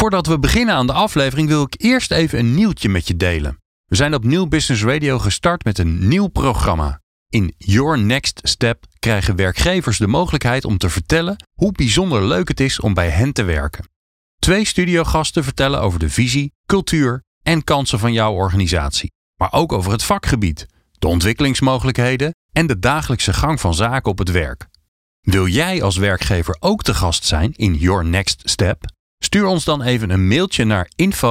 Voordat we beginnen aan de aflevering wil ik eerst even een nieuwtje met je delen. We zijn op Nieuw Business Radio gestart met een nieuw programma. In Your Next Step krijgen werkgevers de mogelijkheid om te vertellen hoe bijzonder leuk het is om bij hen te werken. 2 studiogasten vertellen over de visie, cultuur en kansen van jouw organisatie. Maar ook over het vakgebied, de ontwikkelingsmogelijkheden en de dagelijkse gang van zaken op het werk. Wil jij als werkgever ook te gast zijn in Your Next Step? Stuur ons dan even een mailtje naar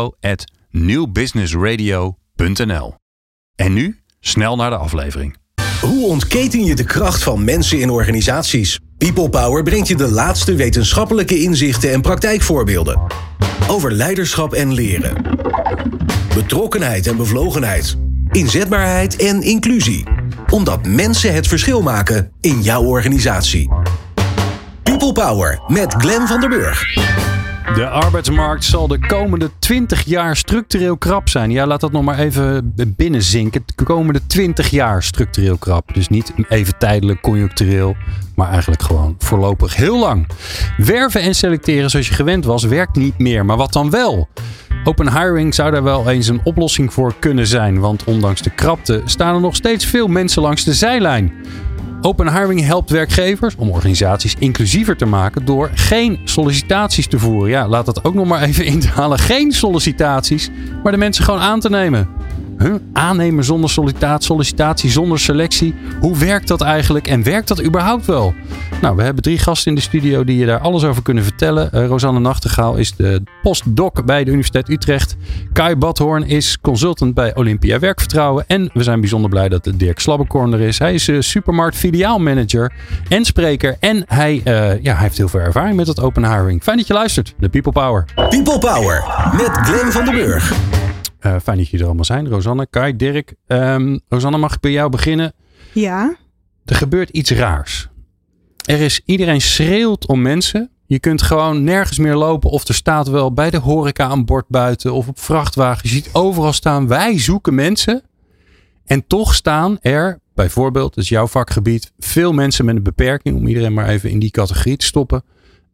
info@newbusinessradio.nl. En nu snel naar de aflevering. Hoe ontketen je de kracht van mensen in organisaties? People Power brengt je de laatste wetenschappelijke inzichten en praktijkvoorbeelden. Over leiderschap en leren. Betrokkenheid en bevlogenheid. Inzetbaarheid en inclusie. Omdat mensen het verschil maken in jouw organisatie. People Power met Glenn van der Burg. De arbeidsmarkt zal de komende 20 jaar structureel krap zijn. Ja, laat dat nog maar even binnenzinken. De komende 20 jaar structureel krap. Dus niet even tijdelijk, conjunctureel, maar eigenlijk gewoon voorlopig heel lang. Werven en selecteren zoals je gewend was, werkt niet meer. Maar wat dan wel? Open hiring zou daar wel eens een oplossing voor kunnen zijn. Want ondanks de krapte staan er nog steeds veel mensen langs de zijlijn. Open hiring helpt werkgevers om organisaties inclusiever te maken door geen sollicitaties te voeren. Ja, laat dat ook nog maar even inhalen. Geen sollicitaties, maar de mensen gewoon aan te nemen. Aannemen zonder sollicitatie zonder selectie. Hoe werkt dat eigenlijk en werkt dat überhaupt wel? Nou, we hebben 3 gasten in de studio die je daar alles over kunnen vertellen. Rosanne Nachtegaal is de postdoc bij de Universiteit Utrecht. Kai Badhoorn is consultant bij Olympia Werkvertrouwen. En we zijn bijzonder blij dat Dirk Slabbekorn er is. Hij is supermarkt filiaalmanager en spreker. En hij heeft heel veel ervaring met het open hiring. Fijn dat je luistert. De People Power. People Power met Glenn van der Burg. Fijn dat jullie er allemaal zijn. Rosanne, Kai, Dirk. Rosanne, mag ik bij jou beginnen? Ja. Er gebeurt iets raars. Iedereen schreeuwt om mensen. Je kunt gewoon nergens meer lopen. Of er staat wel bij de horeca een bord buiten. Of op vrachtwagens. Je ziet overal staan. Wij zoeken mensen. En toch staan er, bijvoorbeeld, dat is jouw vakgebied, veel mensen met een beperking. Om iedereen maar even in die categorie te stoppen.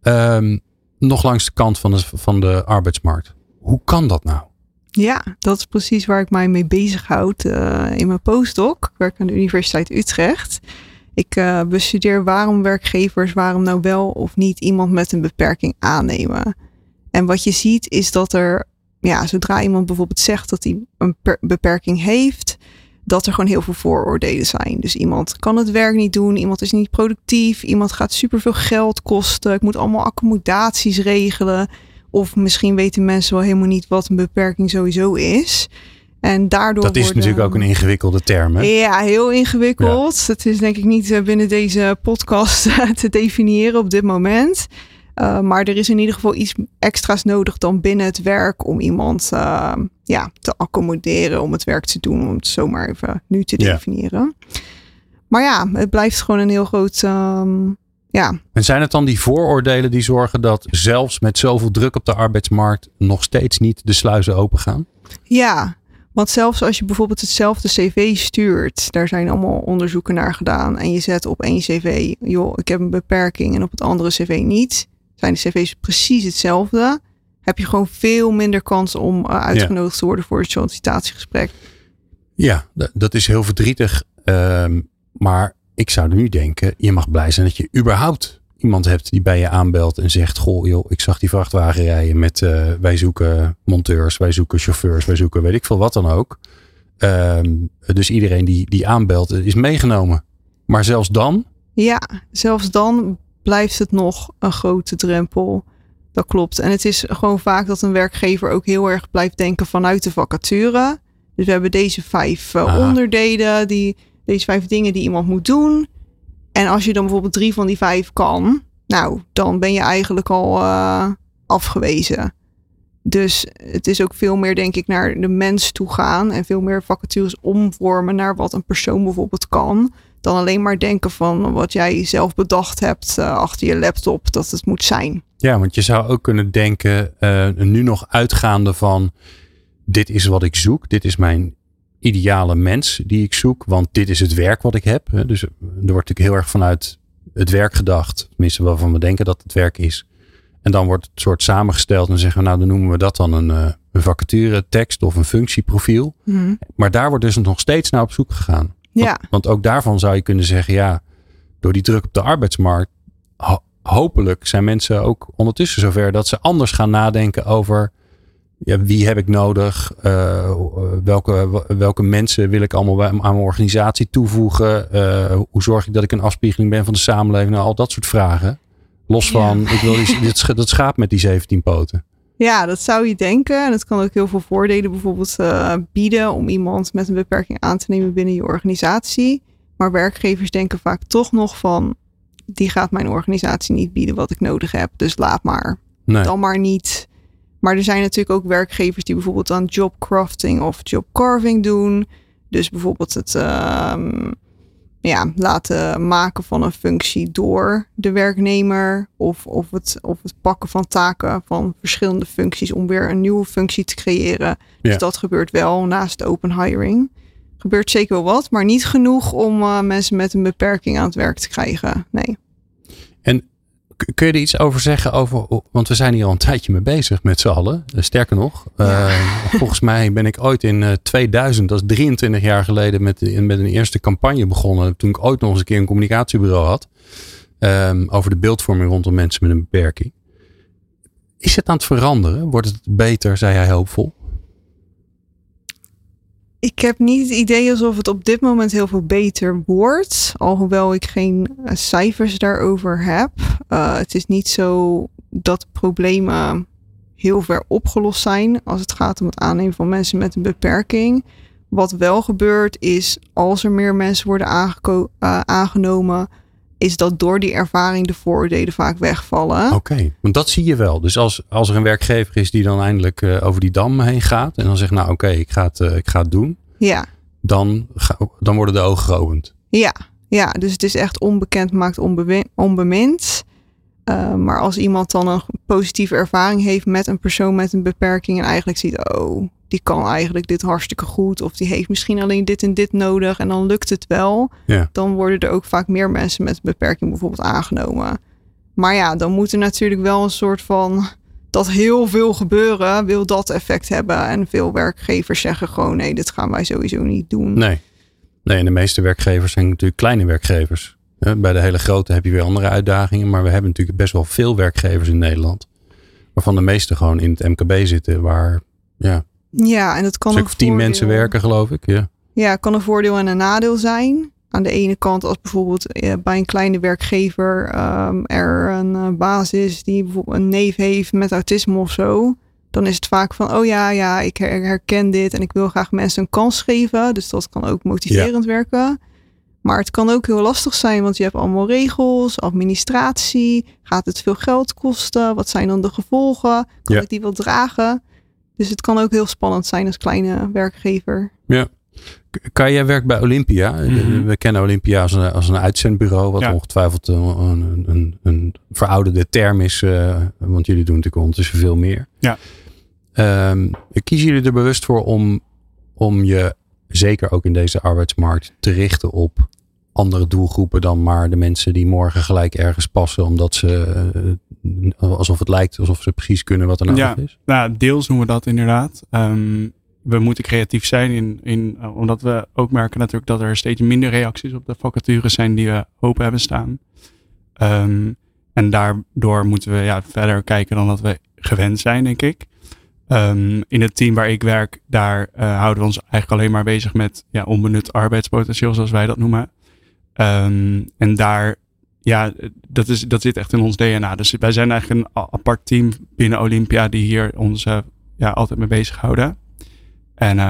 Nog langs de kant van de arbeidsmarkt. Hoe kan dat nou? Ja, dat is precies waar ik mij mee bezighoud in mijn postdoc. Ik werk aan de Universiteit Utrecht. Ik bestudeer waarom waarom nou wel of niet iemand met een beperking aannemen. En wat je ziet is dat er, zodra iemand bijvoorbeeld zegt dat hij een beperking heeft, dat er gewoon heel veel vooroordelen zijn. Dus iemand kan het werk niet doen, iemand is niet productief, iemand gaat superveel geld kosten, ik moet allemaal accommodaties regelen. Of misschien weten mensen wel helemaal niet wat een beperking sowieso is. En daardoor dat is natuurlijk ook een ingewikkelde term, hè? Ja, heel ingewikkeld. Ja. Het is denk ik niet binnen deze podcast te definiëren op dit moment. Maar er is in ieder geval iets extra's nodig dan binnen het werk om iemand te accommoderen om het werk te doen. Om het zomaar even nu te definiëren. Maar ja, het blijft gewoon een heel groot... En zijn het dan die vooroordelen die zorgen dat zelfs met zoveel druk op de arbeidsmarkt nog steeds niet de sluizen open gaan? Ja, want zelfs als je bijvoorbeeld hetzelfde cv stuurt, daar zijn allemaal onderzoeken naar gedaan. En je zet op 1 cv, ik heb een beperking en op het andere cv niet. Zijn de cv's precies hetzelfde. Heb je gewoon veel minder kans om uitgenodigd te worden voor het sollicitatiegesprek. Ja, dat is heel verdrietig. Maar ik zou nu denken, je mag blij zijn dat je überhaupt iemand hebt die bij je aanbelt en zegt, goh joh, ik zag die vrachtwagen rijden met wij zoeken monteurs, wij zoeken chauffeurs, wij zoeken weet ik veel wat dan ook. Dus iedereen die aanbelt is meegenomen. Maar zelfs dan? Ja, zelfs dan blijft het nog een grote drempel. Dat klopt. En het is gewoon vaak dat een werkgever ook heel erg blijft denken vanuit de vacature. Dus we hebben deze 5 onderdelen, deze 5 dingen die iemand moet doen. En als je dan bijvoorbeeld 3 van die 5 kan, nou, dan ben je eigenlijk al afgewezen. Dus het is ook veel meer, denk ik, naar de mens toe gaan en veel meer vacatures omvormen naar wat een persoon bijvoorbeeld kan. Dan alleen maar denken van wat jij zelf bedacht hebt achter je laptop dat het moet zijn. Ja, want je zou ook kunnen denken, nu nog uitgaande van dit is wat ik zoek. Dit is mijn ideale mens die ik zoek, want dit is het werk wat ik heb. Dus er wordt natuurlijk heel erg vanuit het werk gedacht. Tenminste waarvan we denken dat het werk is. En dan wordt het soort samengesteld en dan zeggen we, nou dan noemen we dat dan een vacature tekst of een functieprofiel. Maar daar wordt dus nog steeds naar op zoek gegaan. Want ook daarvan zou je kunnen zeggen, ja, door die druk op de arbeidsmarkt, hopelijk zijn mensen ook ondertussen zover dat ze anders gaan nadenken over wie heb ik nodig, welke mensen wil ik allemaal aan mijn organisatie toevoegen, hoe zorg ik dat ik een afspiegeling ben van de samenleving, nou, al dat soort vragen. Los van, ik wil dat schaap met die 17 poten. Ja, dat zou je denken. En het kan ook heel veel voordelen bijvoorbeeld bieden om iemand met een beperking aan te nemen binnen je organisatie. Maar werkgevers denken vaak toch nog van, die gaat mijn organisatie niet bieden wat ik nodig heb. Dus laat maar. Nee. Dan maar niet. Maar er zijn natuurlijk ook werkgevers die bijvoorbeeld aan jobcrafting of jobcarving doen. Dus bijvoorbeeld het laten maken van een functie door de werknemer. Of het pakken van taken van verschillende functies om weer een nieuwe functie te creëren. Dus dat gebeurt wel naast open hiring. Gebeurt zeker wel wat, maar niet genoeg om mensen met een beperking aan het werk te krijgen. Nee. En kun je er iets over zeggen? Want we zijn hier al een tijdje mee bezig met z'n allen. Sterker nog, volgens mij ben ik ooit in 2000, dat is 23 jaar geleden, met een eerste campagne begonnen. Toen ik ooit nog eens een keer een communicatiebureau had. Over de beeldvorming rondom mensen met een beperking. Is het aan het veranderen? Wordt het beter, zei hij hoopvol? Ik heb niet het idee alsof het op dit moment heel veel beter wordt. Alhoewel ik geen cijfers daarover heb. Het is niet zo dat problemen heel ver opgelost zijn als het gaat om het aannemen van mensen met een beperking. Wat wel gebeurt is, als er meer mensen worden aangenomen, is dat door die ervaring de vooroordelen vaak wegvallen. Oké, want dat zie je wel. Dus als er een werkgever is die dan eindelijk over die dam heen gaat en dan zegt, nou oké, ik ga het doen. Ja. Dan worden de ogen geopend. Ja, dus het is echt onbekend maakt onbemind. Maar als iemand dan een positieve ervaring heeft met een persoon met een beperking en eigenlijk ziet, die kan eigenlijk dit hartstikke goed. Of die heeft misschien alleen dit en dit nodig en dan lukt het wel. Ja. Dan worden er ook vaak meer mensen met een beperking bijvoorbeeld aangenomen. Maar ja, dan moet er natuurlijk wel een soort van, dat heel veel gebeuren wil dat effect hebben. En veel werkgevers zeggen gewoon, nee, dit gaan wij sowieso niet doen. Nee, en de meeste werkgevers zijn natuurlijk kleine werkgevers. Bij de hele grote heb je weer andere uitdagingen. Maar we hebben natuurlijk best wel veel werkgevers in Nederland. Waarvan de meeste gewoon in het MKB zitten. Waar, en dat kan ook 10 mensen werken, geloof ik. Ja, kan een voordeel en een nadeel zijn. Aan de ene kant, als bijvoorbeeld bij een kleine werkgever er een baas is die bijvoorbeeld een neef heeft met autisme of zo. Dan is het vaak van, ik herken dit en ik wil graag mensen een kans geven. Dus dat kan ook motiverend werken. Maar het kan ook heel lastig zijn, want je hebt allemaal regels, administratie. Gaat het veel geld kosten? Wat zijn dan de gevolgen? Kan ik die wel dragen? Dus het kan ook heel spannend zijn als kleine werkgever. Ja. Kai, jij werkt bij Olympia. Mm-hmm. We kennen Olympia als een uitzendbureau. Wat ongetwijfeld een verouderde term is. Want jullie doen natuurlijk ondertussen veel meer. Ja. Kiezen jullie er bewust voor om je, zeker ook in deze arbeidsmarkt, te richten op andere doelgroepen dan maar de mensen die morgen gelijk ergens passen. Omdat ze, alsof het lijkt alsof ze precies kunnen wat er nodig is? Nou, deels doen we dat inderdaad. We moeten creatief zijn omdat we ook merken natuurlijk dat er steeds minder reacties op de vacatures zijn die we open hebben staan. En daardoor moeten we verder kijken dan dat we gewend zijn, denk ik. In het team waar ik werk, daar houden we ons eigenlijk alleen maar bezig met onbenut arbeidspotentieel, zoals wij dat noemen. En daar, dat zit echt in ons DNA. Dus wij zijn eigenlijk een apart team binnen Olympia die hier ons altijd mee bezighouden. En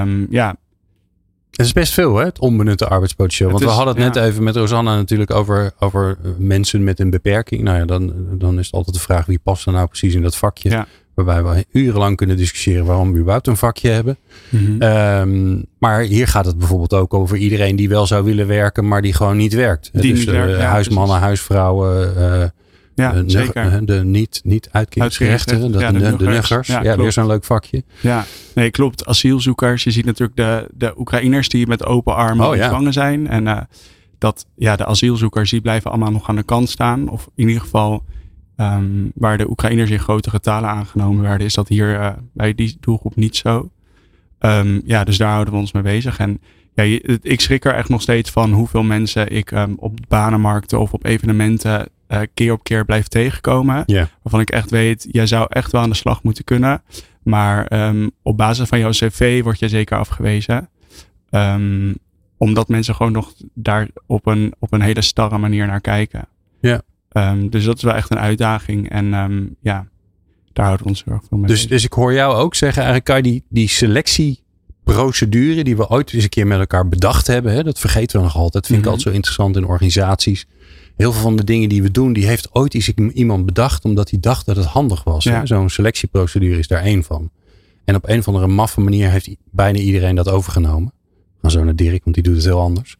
het is best veel, hè? Het onbenutte arbeidspotentieel. Want we hadden het net even met Rosanna natuurlijk over mensen met een beperking. Nou ja, dan is het altijd de vraag, wie past er nou precies in dat vakje? Ja. Waarbij we urenlang kunnen discussiëren waarom we überhaupt een vakje hebben. Mm-hmm. Maar hier gaat het bijvoorbeeld ook over iedereen die wel zou willen werken, maar die gewoon niet werkt. Die dus niet werkt, huismannen, precies. Huisvrouwen, zeker. De niet uitkerichten, de nuggers. Ja, weer zo'n leuk vakje. Ja, nee, klopt. Asielzoekers. Je ziet natuurlijk de Oekraïners die met open armen ontvangen zijn. En de asielzoekers die blijven allemaal nog aan de kant staan. Of in ieder geval waar de Oekraïners in grote getalen aangenomen werden, is dat hier bij die doelgroep niet zo. Dus daar houden we ons mee bezig. En ik schrik er echt nog steeds van hoeveel mensen ik op banenmarkten of op evenementen keer op keer blijf tegenkomen. Yeah. Waarvan ik echt weet, jij zou echt wel aan de slag moeten kunnen. Maar op basis van jouw cv word je zeker afgewezen. Omdat mensen gewoon nog daar op een hele starre manier naar kijken. Ja. Dus dat is wel echt een uitdaging. En daar houden we ons heel erg veel mee. Dus ik hoor jou ook zeggen, eigenlijk kan je die selectieprocedure die we ooit eens een keer met elkaar bedacht hebben. Hè, dat vergeten we nog altijd. Dat vind ik altijd zo interessant in organisaties. Heel veel van de dingen die we doen, die heeft ooit eens iemand bedacht omdat hij dacht dat het handig was. Ja. Zo'n selectieprocedure is daar één van. En op een of andere maffe manier heeft bijna iedereen dat overgenomen. Dan zo naar Dirk, want die doet het heel anders.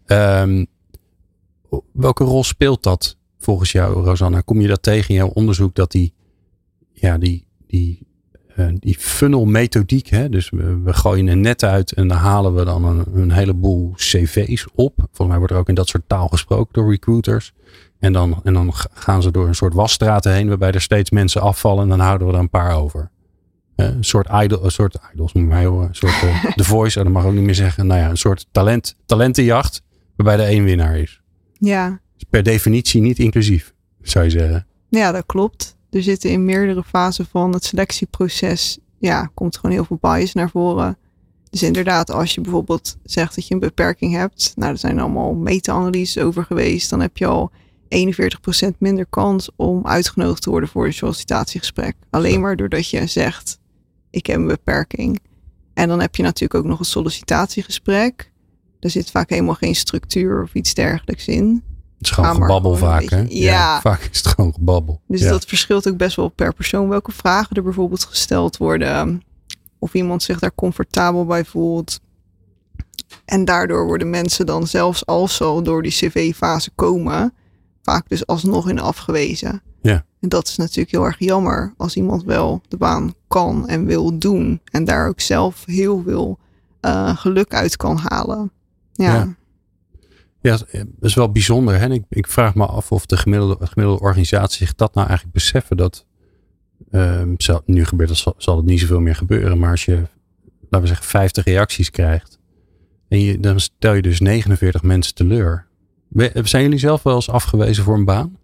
Welke rol speelt dat volgens jou, Rosanna? Kom je dat tegen in jouw onderzoek dat die funnel methodiek, hè? Dus we gooien een net uit en dan halen we dan een heleboel cv's op. Volgens mij wordt er ook in dat soort taal gesproken door recruiters. En dan gaan ze door een soort wasstraten heen waarbij er steeds mensen afvallen en dan houden we er een paar over. Een soort idols, moet mij horen. Een soort The Voice, dat mag ook niet meer zeggen. Nou ja, een soort talentenjacht waarbij er één winnaar is. Ja. Dus per definitie niet inclusief, zou je zeggen. Ja, dat klopt. Er zitten in meerdere fasen van het selectieproces, komt gewoon heel veel bias naar voren. Dus inderdaad, als je bijvoorbeeld zegt dat je een beperking hebt, er zijn allemaal meta-analyses over geweest, dan heb je al 41% minder kans om uitgenodigd te worden voor een sollicitatiegesprek. Alleen maar doordat je zegt, ik heb een beperking. En dan heb je natuurlijk ook nog een sollicitatiegesprek. Daar zit vaak helemaal geen structuur of iets dergelijks in. Het is gewoon gebabbel vaak, hè? Ja, vaak is het gewoon gebabbel. Dus dat verschilt ook best wel per persoon. Welke vragen er bijvoorbeeld gesteld worden. Of iemand zich daar comfortabel bij voelt. En daardoor worden mensen dan zelfs als ze al door die cv-fase komen, vaak dus alsnog in afgewezen. Ja. En dat is natuurlijk heel erg jammer als iemand wel de baan kan en wil doen. En daar ook zelf heel veel geluk uit kan halen. Ja, dat is wel bijzonder. Hè? Ik vraag me af of de gemiddelde organisatie zich dat nou eigenlijk beseffen. Dat nu gebeurt dat, zal het niet zoveel meer gebeuren. Maar als je, laten we zeggen, 50 reacties krijgt. En dan stel je dus 49 mensen teleur. Zijn jullie zelf wel eens afgewezen voor een baan?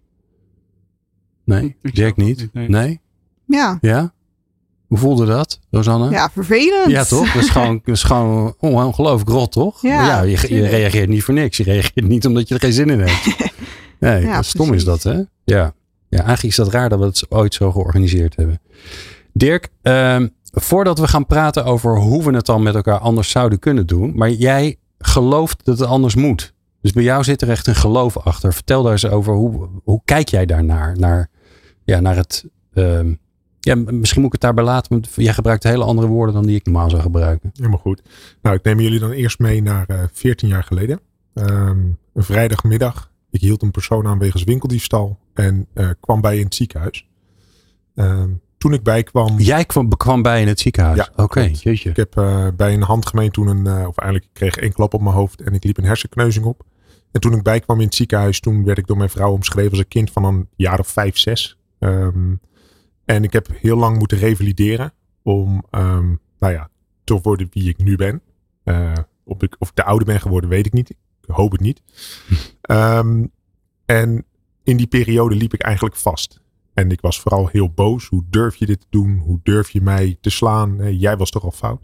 Nee? Jack niet? Nee? Ja. Ja? Hoe voelde dat, Rosanna? Ja, vervelend. Ja, toch? Dat is gewoon ongelooflijk rot, toch? Ja, je reageert niet voor niks. Je reageert niet omdat je er geen zin in hebt. Nee, ja, stom precies. Is dat, hè? Ja, eigenlijk is dat raar dat we het ooit zo georganiseerd hebben. Dirk, voordat we gaan praten over hoe we het dan met elkaar anders zouden kunnen doen. Maar jij gelooft dat het anders moet. Dus bij jou zit er echt een geloof achter. Vertel daar eens over. Hoe kijk jij daarnaar? Naar het... misschien moet ik het daarbij laten. Want jij gebruikt hele andere woorden dan die ik normaal zou gebruiken. Helemaal goed. Nou, ik neem jullie dan eerst mee naar 14 jaar geleden. Een vrijdagmiddag. Ik hield een persoon aan wegens winkeldiefstal. En kwam bij in het ziekenhuis. Toen ik bijkwam... Jij kwam bij in het ziekenhuis? Ja, oké. Jeetje. Ik heb bij een handgemeen toen ik kreeg één klap op mijn hoofd. En ik liep een hersenkneuzing op. En toen ik bijkwam in het ziekenhuis. Toen werd ik door mijn vrouw omschreven als een kind van een jaar of 5, 6. En ik heb heel lang moeten revalideren om te worden wie ik nu ben. Of ik te ouder ben geworden, weet ik niet. Ik hoop het niet. En in die periode liep ik eigenlijk vast. En ik was vooral heel boos. Hoe durf je dit te doen? Hoe durf je mij te slaan? Jij was toch al fout?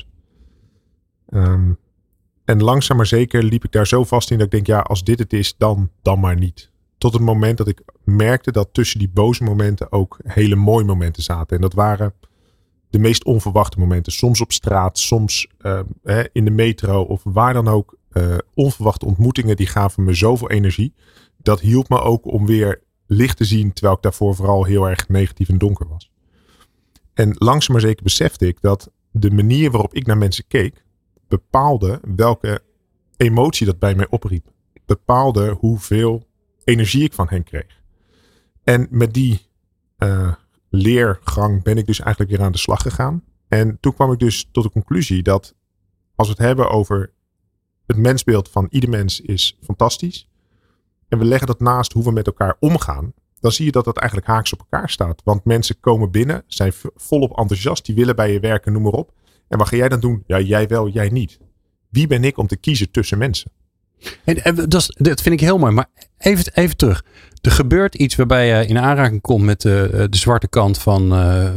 En langzaam maar zeker liep ik daar zo vast in dat ik denk, als dit het is, dan maar niet. Tot het moment dat ik merkte dat tussen die boze momenten ook hele mooie momenten zaten. En dat waren de meest onverwachte momenten. Soms op straat, soms in de metro of waar dan ook. Onverwachte ontmoetingen, die gaven me zoveel energie. Dat hielp me ook om weer licht te zien, terwijl ik daarvoor vooral heel erg negatief en donker was. En langzaam maar zeker besefte ik dat de manier waarop ik naar mensen keek, bepaalde welke emotie dat bij mij opriep. Bepaalde hoeveel energie ik van hen kreeg. En met die leergang ben ik dus eigenlijk weer aan de slag gegaan. En toen kwam ik dus tot de conclusie dat als we het hebben over het mensbeeld van ieder mens is fantastisch. En we leggen dat naast hoe we met elkaar omgaan. dan zie je dat dat eigenlijk haaks op elkaar staat. Want mensen komen binnen, zijn volop enthousiast, die willen bij je werken, noem maar op. En wat ga jij dan doen? Ja, jij wel, jij niet. Wie ben ik om te kiezen tussen mensen? En dat vind ik heel mooi. Maar even terug. Er gebeurt iets waarbij je in aanraking komt met de zwarte kant van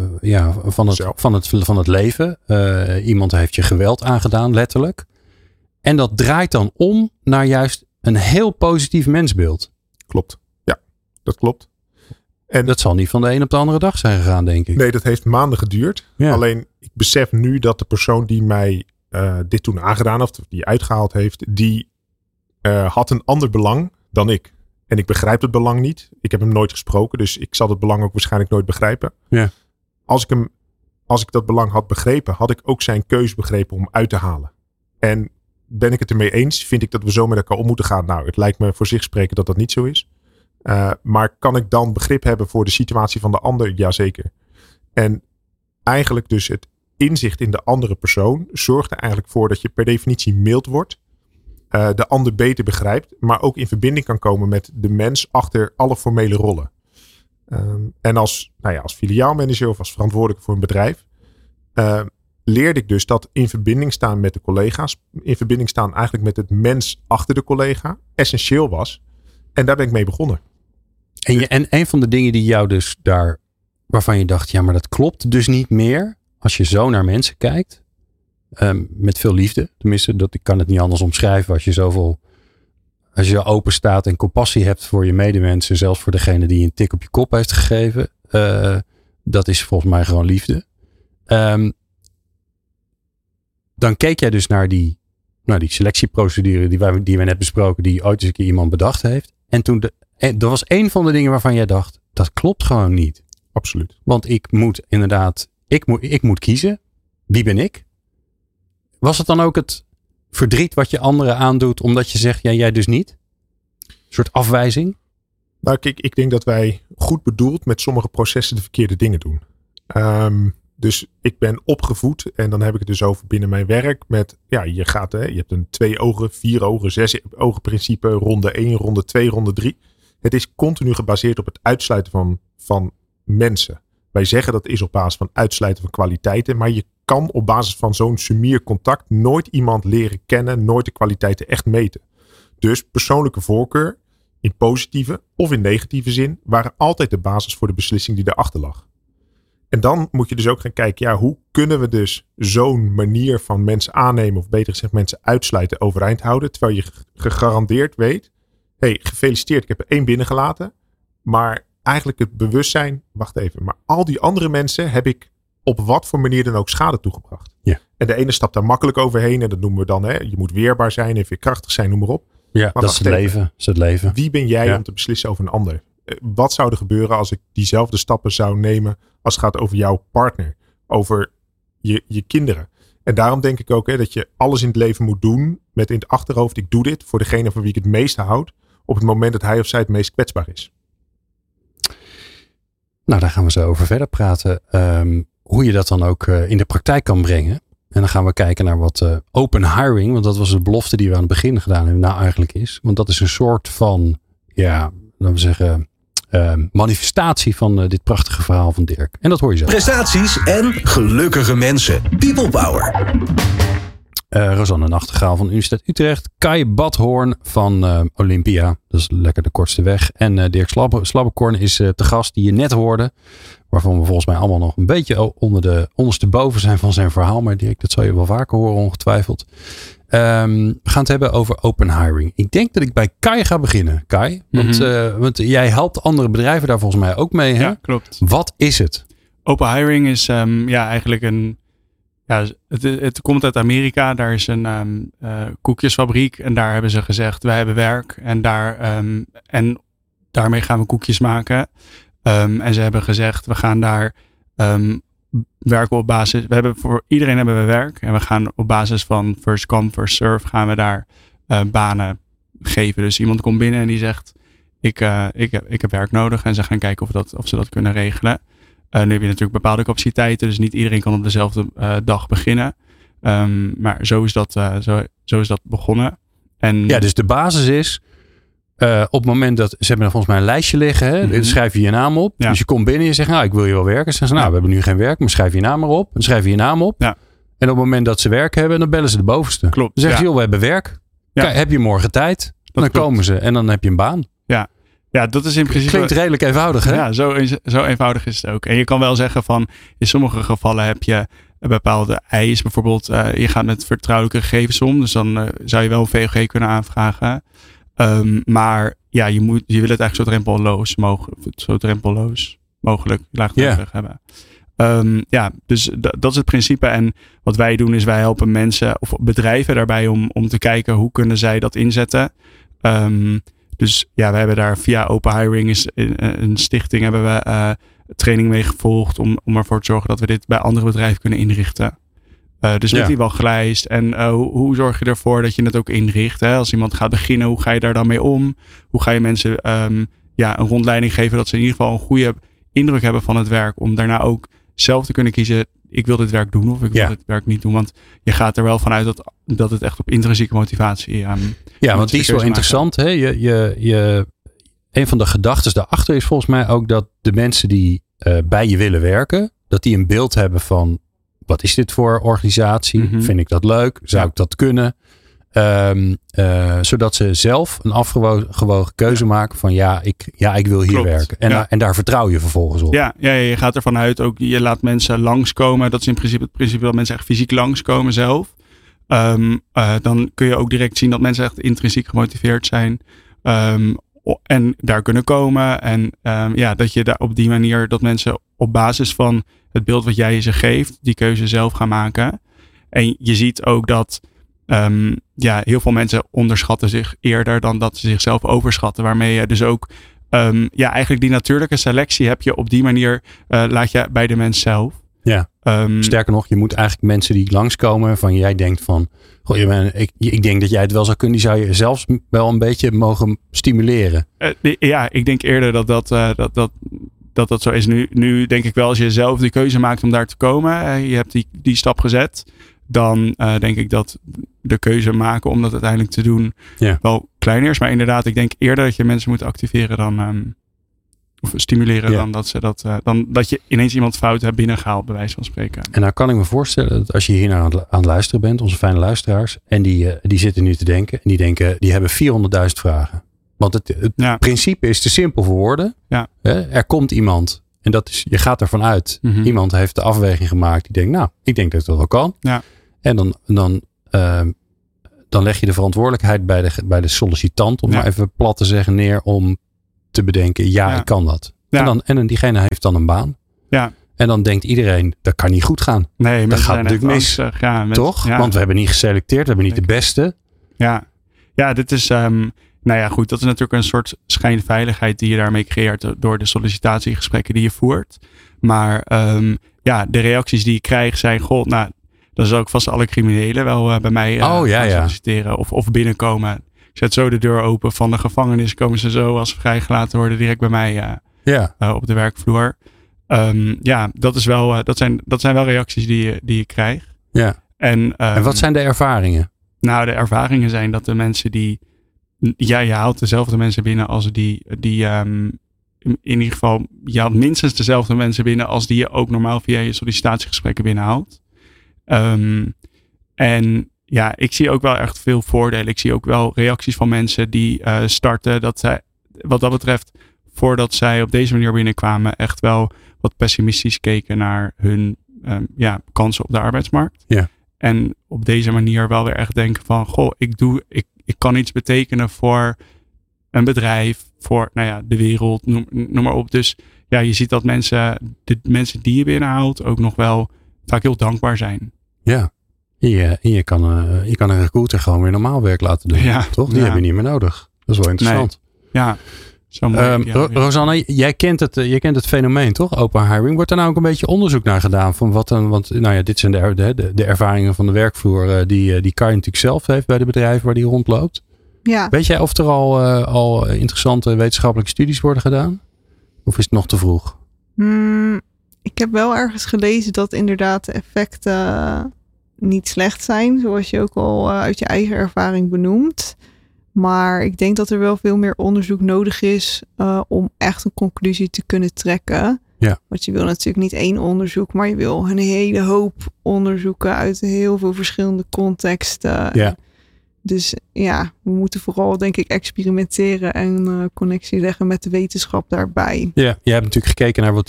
het leven. Iemand heeft je geweld aangedaan, letterlijk. En dat draait dan om naar juist een heel positief mensbeeld. Klopt. Ja, dat klopt. En dat zal niet van de een op de andere dag zijn gegaan, denk ik. Nee, dat heeft maanden geduurd. Ja. Alleen, ik besef nu dat de persoon die mij dit toen aangedaan heeft, of die uitgehaald heeft, die had een ander belang dan ik. En ik begrijp het belang niet. Ik heb hem nooit gesproken, dus ik zal het belang ook waarschijnlijk nooit begrijpen. Ja. Als ik dat belang had begrepen, had ik ook zijn keuze begrepen om uit te halen. En ben ik het ermee eens? Vind ik dat we zo met elkaar om moeten gaan? Nou, het lijkt me voor zich spreken dat dat niet zo is. Maar kan ik dan begrip hebben voor de situatie van de ander? Jazeker. En eigenlijk dus het inzicht in de andere persoon zorgt er eigenlijk voor dat je per definitie mild wordt. De ander beter begrijpt, maar ook in verbinding kan komen met de mens achter alle formele rollen. En als filiaalmanager of als verantwoordelijke voor een bedrijf leerde ik dus dat in verbinding staan met de collega's, in verbinding staan eigenlijk met het mens achter de collega, essentieel was. En daar ben ik mee begonnen. En een van de dingen die jou dus daar, waarvan je dacht, ja, maar dat klopt dus niet meer als je zo naar mensen kijkt. Met veel liefde. Tenminste, ik kan het niet anders omschrijven als je open staat en compassie hebt voor je medemensen, zelfs voor degene die je een tik op je kop heeft gegeven. Dat is volgens mij gewoon liefde. Dan keek jij dus naar die selectieprocedure die we net besproken, die ooit eens een keer iemand bedacht heeft. En toen dat was een van de dingen waarvan jij dacht, dat klopt gewoon niet. Absoluut. Want ik moet inderdaad, ik moet kiezen. Wie ben ik? Was het dan ook het verdriet wat je anderen aandoet, omdat je zegt, ja, jij dus niet? Een soort afwijzing? Nou, kijk, ik denk dat wij goed bedoeld met sommige processen de verkeerde dingen doen. Dus ik ben opgevoed, en dan heb ik het dus over binnen mijn werk met, ja, je hebt een 2 ogen, 4 ogen, 6 ogen principe, ronde 1, ronde 2, ronde 3. Het is continu gebaseerd op het uitsluiten van mensen. Wij zeggen dat is op basis van uitsluiten van kwaliteiten, maar je kan op basis van zo'n sumier contact nooit iemand leren kennen, nooit de kwaliteiten echt meten. Dus persoonlijke voorkeur, in positieve of in negatieve zin, waren altijd de basis voor de beslissing die erachter lag. En dan moet je dus ook gaan kijken, ja, hoe kunnen we dus zo'n manier van mensen aannemen, of beter gezegd mensen uitsluiten, overeind houden, terwijl je gegarandeerd weet, hey, gefeliciteerd, ik heb er 1 binnengelaten, maar eigenlijk het bewustzijn, wacht even, maar al die andere mensen heb ik op wat voor manier dan ook schade toegebracht. Ja. En de ene stapt daar makkelijk overheen en dat noemen we dan, je moet weerbaar zijn en veerkrachtig zijn, noem maar op. Ja, maar dat is het leven. Wie ben jij om te beslissen over een ander? Wat zou er gebeuren als ik diezelfde stappen zou nemen als het gaat over jouw partner, over je kinderen? En daarom denk ik ook dat je alles in het leven moet doen met in het achterhoofd, ik doe dit voor degene van wie ik het meeste houd, op het moment dat hij of zij het meest kwetsbaar is. Nou, daar gaan we zo over verder praten. Hoe je dat dan ook in de praktijk kan brengen. En dan gaan we kijken naar wat open hiring, want dat was de belofte die we aan het begin gedaan hebben, nou eigenlijk is. Want dat is een soort van, ja, laten we zeggen, manifestatie van dit prachtige verhaal van Dirk. En dat hoor je zo. Prestaties en gelukkige mensen. People Power. Rosanne Nachtegaal van Universiteit Utrecht. Kai Badhoorn van Olympia. Dat is lekker de kortste weg. En Dirk Slabbekorn is te gast die je net hoorde. Waarvan we volgens mij allemaal nog een beetje ondersteboven zijn van zijn verhaal. Maar Dirk, dat zal je wel vaker horen ongetwijfeld. We gaan het hebben over open hiring. Ik denk dat ik bij Kai ga beginnen. Kai, want jij helpt andere bedrijven daar volgens mij ook mee. Hè? Ja, klopt. Wat is het? Open hiring is eigenlijk een... Ja, het komt uit Amerika. Daar is een koekjesfabriek. En daar hebben ze gezegd, wij hebben werk. En daarmee gaan we koekjes maken. En ze hebben gezegd, we gaan daar werken op basis. Voor iedereen hebben we werk. En we gaan op basis van first come, first serve gaan we daar banen geven. Dus iemand komt binnen en die zegt, ik heb werk nodig. En ze gaan kijken of ze dat kunnen regelen. Nu heb je natuurlijk bepaalde capaciteiten. Dus niet iedereen kan op dezelfde dag beginnen. Maar zo is dat begonnen. En ja, dus de basis is, op het moment dat ze hebben volgens mij een lijstje liggen, hè? Dan schrijf je je naam op. Ja. Dus je komt binnen en je zegt, nou, ik wil hier wel werken. Ze zeggen, nou, we hebben nu geen werk, maar schrijf je naam maar op. Dan schrijf je je naam op. Ja. En op het moment dat ze werk hebben, dan bellen ze de bovenste. Klopt. Dan zeggen ze, joh, we hebben werk. Ja. Kijk, heb je morgen tijd? Dan komen ze en dan heb je een baan. Ja, dat is in principe... Klinkt redelijk eenvoudig, hè? Ja, zo eenvoudig is het ook. En je kan wel zeggen van, in sommige gevallen heb je een bepaalde eis. Bijvoorbeeld, je gaat met vertrouwelijke gegevens om. Dus dan zou je wel een VOG kunnen aanvragen. Maar ja, je wil het eigenlijk zo drempelloos mogelijk laagdrempelig hebben. Dus dat is het principe. En wat wij doen is wij helpen mensen of bedrijven daarbij om te kijken hoe kunnen zij dat inzetten. Dus ja, we hebben daar via Open Hiring een stichting hebben we training mee gevolgd om ervoor te zorgen dat we dit bij andere bedrijven kunnen inrichten. Dus met die wachtlijst en hoe zorg je ervoor dat je het ook inricht? Hè? Als iemand gaat beginnen, hoe ga je daar dan mee om? Hoe ga je mensen een rondleiding geven dat ze in ieder geval een goede indruk hebben van het werk om daarna ook zelf te kunnen kiezen, ik wil dit werk doen of ik wil dit werk niet doen. Want je gaat er wel vanuit dat het echt op intrinsieke motivatie want die is wel interessant. Hè? Een van de gedachten daarachter is volgens mij ook dat de mensen die bij je willen werken, dat die een beeld hebben van, wat is dit voor organisatie? Vind ik dat leuk? Zou ik dat kunnen? Zodat ze zelf een afgewogen keuze maken van ik wil hier werken. En daar vertrouw je vervolgens op. Ja, je gaat ervan uit ook, je laat mensen langskomen. Dat is in principe het principe dat mensen echt fysiek langskomen zelf. Dan kun je ook direct zien dat mensen echt intrinsiek gemotiveerd zijn. En daar kunnen komen. En dat je daar op die manier dat mensen op basis van het beeld wat jij ze geeft, die keuze zelf gaan maken. En je ziet ook dat heel veel mensen onderschatten zich eerder dan dat ze zichzelf overschatten. Waarmee je dus ook eigenlijk die natuurlijke selectie heb je op die manier laat je bij de mens zelf. Ja. Sterker nog, je moet eigenlijk mensen die langskomen van jij denkt van, ik denk dat jij het wel zou kunnen, die zou je zelfs wel een beetje mogen stimuleren. Ik denk eerder dat zo is. Nu denk ik wel, als je zelf de keuze maakt om daar te komen, je hebt die stap gezet, dan denk ik dat de keuze maken om dat uiteindelijk te doen wel kleiner is. Maar inderdaad, ik denk eerder dat je mensen moet activeren dan of stimuleren dan dat je ineens iemand fout hebt binnengehaald, bij wijze van spreken. En nou kan ik me voorstellen dat als je hier naar aan het luisteren bent, onze fijne luisteraars, en die zitten nu te denken, en die denken, die hebben 400.000 vragen. Want het principe is te simpel voor woorden. Ja. Er komt iemand en dat is, je gaat ervan uit. Iemand heeft de afweging gemaakt, die denkt, nou, ik denk dat het wel kan. Ja. En dan leg je de verantwoordelijkheid bij de sollicitant, om maar even plat te zeggen, neer om te bedenken, ik kan dat. Ja. En diegene heeft dan een baan. Ja. En dan denkt iedereen, dat kan niet goed gaan. Nee, dat gaat natuurlijk mis. Toch? Ja. Want we hebben niet geselecteerd, we hebben niet de beste. Ja, dit is, goed, dat is natuurlijk een soort schijnveiligheid die je daarmee creëert door de sollicitatiegesprekken die je voert. Maar de reacties die je krijgt zijn, dan zal ook vast alle criminelen wel bij mij solliciteren of binnenkomen. Ik zet zo de deur open van de gevangenis. Komen ze zo als ze vrijgelaten worden direct bij mij op de werkvloer. Dat is wel, dat zijn wel reacties die je krijgt. Ja. En wat zijn de ervaringen? Nou, de ervaringen zijn dat de mensen die... je haalt dezelfde mensen binnen als die in ieder geval... Je haalt minstens dezelfde mensen binnen als die je ook normaal via je sollicitatiegesprekken binnenhaalt. Ik zie ook wel echt veel voordelen. Ik zie ook wel reacties van mensen die starten dat zij, wat dat betreft, voordat zij op deze manier binnenkwamen, echt wel wat pessimistisch keken naar hun kansen op de arbeidsmarkt. Ja. En op deze manier wel weer echt denken van, ik kan iets betekenen voor een bedrijf, voor de wereld, noem maar op. Dus je ziet dat de mensen die je binnenhaalt ook nog wel vaak heel dankbaar zijn. Ja. Je kan een recruiter gewoon weer normaal werk laten doen. Ja, toch? Die heb je niet meer nodig. Dat is wel interessant. Nee. Ja, zo mooi. Rosanne, jij kent het fenomeen, toch? Open hiring. Wordt daar nou ook een beetje onderzoek naar gedaan? Van wat dan? Want dit zijn de ervaringen van de werkvloer die Kai natuurlijk zelf heeft bij de bedrijven waar die rondloopt. Ja. Weet jij of er al interessante wetenschappelijke studies worden gedaan? Of is het nog te vroeg? Ik heb wel ergens gelezen dat inderdaad de effecten niet slecht zijn, zoals je ook al uit je eigen ervaring benoemt. Maar ik denk dat er wel veel meer onderzoek nodig is om echt een conclusie te kunnen trekken. Ja. Want je wil natuurlijk niet 1 onderzoek, maar je wil een hele hoop onderzoeken uit heel veel verschillende contexten. Ja. Dus ja, we moeten vooral denk ik experimenteren en connectie leggen met de wetenschap daarbij. Ja, je hebt natuurlijk gekeken naar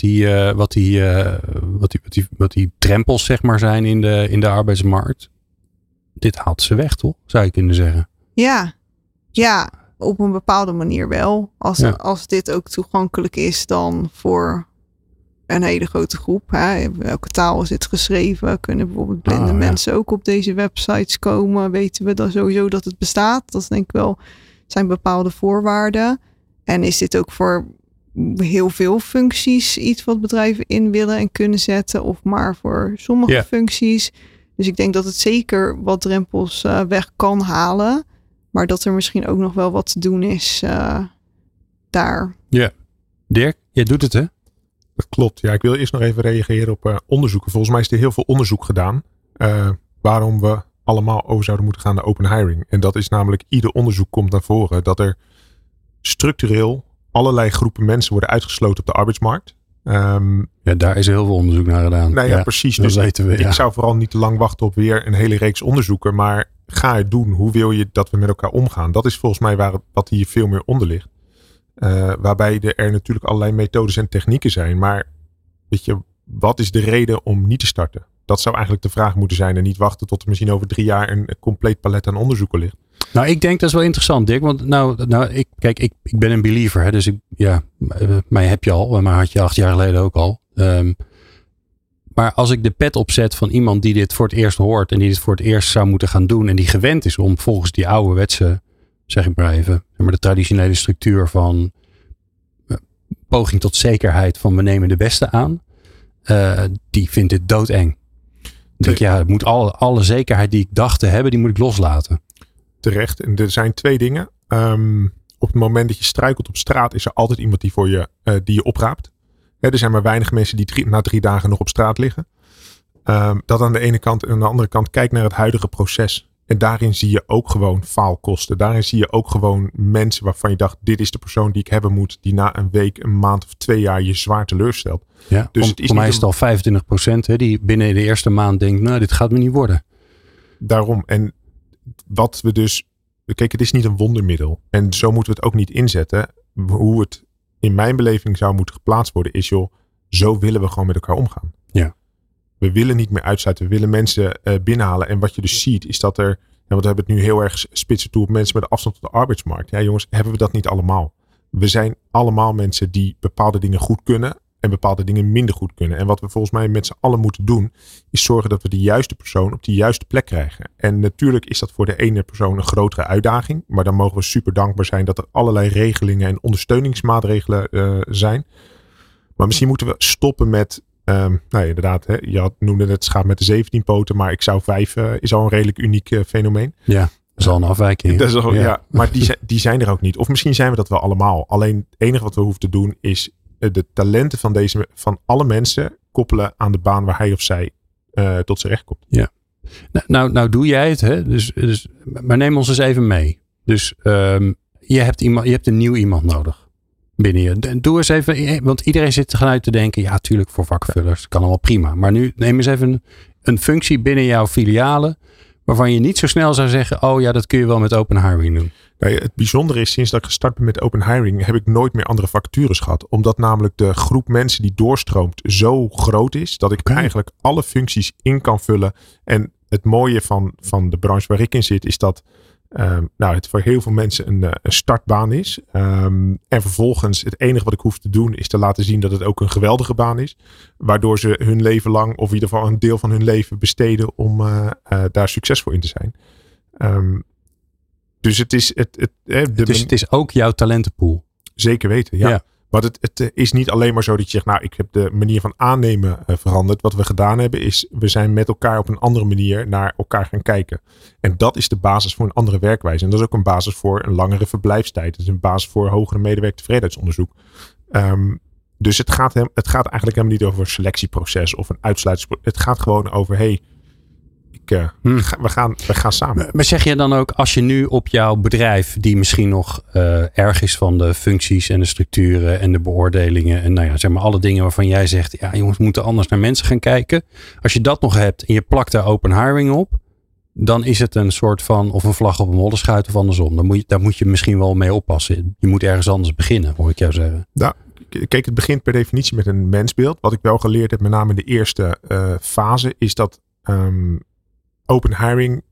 wat die drempels zeg maar zijn in de arbeidsmarkt. Dit haalt ze weg, toch? Zou je kunnen zeggen. Ja, op een bepaalde manier wel. Als dit ook toegankelijk is dan voor een hele grote groep. Hè. Welke taal is het geschreven? Kunnen bijvoorbeeld blinde mensen ook op deze websites komen? Weten we dan sowieso dat het bestaat? Dat is denk ik wel, zijn bepaalde voorwaarden. En is dit ook voor heel veel functies iets wat bedrijven in willen en kunnen zetten? Of maar voor sommige functies? Dus ik denk dat het zeker wat drempels weg kan halen. Maar dat er misschien ook nog wel wat te doen is daar. Ja. Dirk, jij doet het hè? Dat klopt. Ja, ik wil eerst nog even reageren op onderzoeken. Volgens mij is er heel veel onderzoek gedaan. Waarom we allemaal over zouden moeten gaan naar open hiring. En dat is namelijk, ieder onderzoek komt naar voren dat er structureel allerlei groepen mensen worden uitgesloten op de arbeidsmarkt. Ja, daar is heel veel onderzoek naar gedaan. Nou ja, precies. Dat dus weten we. Ik zou vooral niet te lang wachten op weer een hele reeks onderzoeken. Maar ga het doen. Hoe wil je dat we met elkaar omgaan? Dat is volgens mij wat hier veel meer onder ligt. Waarbij er natuurlijk allerlei methodes en technieken zijn. Maar weet je, wat is de reden om niet te starten? Dat zou eigenlijk de vraag moeten zijn. En niet wachten tot er misschien over 3 jaar een compleet palet aan onderzoeken ligt. Nou, ik denk dat is wel interessant, Dick. Want ik ben een believer. Hè, dus mij heb je al. Maar had je 8 jaar geleden ook al. Maar als ik de pet opzet van iemand die dit voor het eerst hoort. En die dit voor het eerst zou moeten gaan doen. En die gewend is om volgens die ouderwetse, zeg ik maar even. De traditionele structuur van poging tot zekerheid van we nemen de beste aan. Die vindt dit doodeng. Ik denk, het moet alle zekerheid die ik dacht te hebben, die moet ik loslaten. Terecht. En er zijn 2 dingen. Op het moment dat je struikelt op straat, is er altijd iemand die die je opraapt. Er zijn maar weinig mensen die na 3 dagen nog op straat liggen. Dat aan de ene kant. En aan de andere kant, kijk naar het huidige proces. En daarin zie je ook gewoon faalkosten. Daarin zie je ook gewoon mensen waarvan je dacht, dit is de persoon die ik hebben moet. Die na een week, een maand of 2 jaar je zwaar teleurstelt. Ja, dus voor mij is het al 25% die binnen de eerste maand denkt, nou, dit gaat me niet worden. Daarom. En wat we dus, kijk, het is niet een wondermiddel. En zo moeten we het ook niet inzetten. Hoe het in mijn beleving zou moeten geplaatst worden is, joh, zo willen we gewoon met elkaar omgaan. Ja. We willen niet meer uitsluiten. We willen mensen binnenhalen. En wat je dus ziet is dat want we hebben het nu heel erg spitsen toe op mensen met afstand tot de arbeidsmarkt. Ja jongens, hebben we dat niet allemaal? We zijn allemaal mensen die bepaalde dingen goed kunnen en bepaalde dingen minder goed kunnen. En wat we volgens mij met z'n allen moeten doen, is zorgen dat we de juiste persoon op de juiste plek krijgen. En natuurlijk is dat voor de ene persoon een grotere uitdaging. Maar dan mogen we super dankbaar zijn dat er allerlei regelingen en ondersteuningsmaatregelen zijn. Maar misschien moeten we stoppen met, inderdaad, hè, je noemde het schaap met de 17 poten, maar ik zou 5 is al een redelijk uniek fenomeen. Ja, dat is al een afwijking. Dat is al, ja, maar die zijn er ook niet. Of misschien zijn we dat wel allemaal. Alleen het enige wat we hoeven te doen is de talenten van alle mensen koppelen aan de baan waar hij of zij tot zijn recht komt. Ja. Nou doe jij het, hè? Dus, maar neem ons eens even mee. Dus je hebt een nieuw iemand nodig binnen je. Doe eens even, want iedereen zit tegelijk te denken, ja, tuurlijk voor vakvullers, kan allemaal prima. Maar nu neem eens even een functie binnen jouw filialen waarvan je niet zo snel zou zeggen, oh ja, dat kun je wel met open hiring doen. Nou, het bijzondere is, sinds dat ik gestart ben met open hiring, heb ik nooit meer andere vacatures gehad. Omdat namelijk de groep mensen die doorstroomt zo groot is, dat ik eigenlijk alle functies in kan vullen. En het mooie van de branche waar ik in zit, is dat het voor heel veel mensen een startbaan is. En vervolgens het enige wat ik hoef te doen is te laten zien dat het ook een geweldige baan is. Waardoor ze hun leven lang, of in ieder geval een deel van hun leven besteden om daar succesvol in te zijn. Dus het is het is ook jouw talentenpool. Zeker weten, ja. Maar het is niet alleen maar zo dat je zegt, nou, ik heb de manier van aannemen veranderd. Wat we gedaan hebben is, we zijn met elkaar op een andere manier naar elkaar gaan kijken. En dat is de basis voor een andere werkwijze. En dat is ook een basis voor een langere verblijfstijd. Dat is een basis voor hogere medewerkertevredenheidsonderzoek. Dus het gaat eigenlijk helemaal niet over een selectieproces of een uitsluitingsproces. Het gaat gewoon over, ik we gaan samen. Maar zeg je dan ook, als je nu op jouw bedrijf, die misschien nog erg is van de functies en de structuren en de beoordelingen en nou ja, zeg maar alle dingen waarvan jij zegt, ja jongens, we moeten anders naar mensen gaan kijken. Als je dat nog hebt en je plakt daar open hiring op, dan is het een soort van, of een vlag op een modderschuit of andersom. Daar moet je misschien wel mee oppassen. Je moet ergens anders beginnen, hoor ik jou zeggen. Nou, kijk, het begint per definitie met een mensbeeld. Wat ik wel geleerd heb, met name in de eerste fase, is dat open hiring